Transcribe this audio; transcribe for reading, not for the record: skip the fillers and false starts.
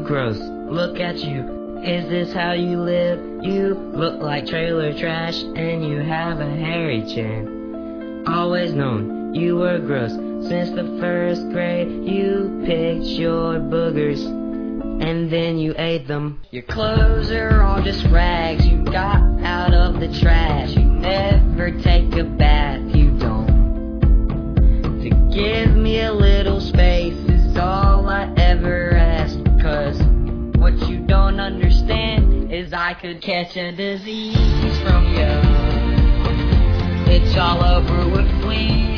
gross, look at you. Is this how you live? You look like trailer trash and you have a hairy chin. Always known you were gross. Since the first grade you picked your boogers and then you ate them. Your clothes are all just rags you got out of the trash. You never take a bath, you don't. To give me a little space is all I ever ask, 'cause what you don't understand is I could catch a disease from you. It's all over with fleas.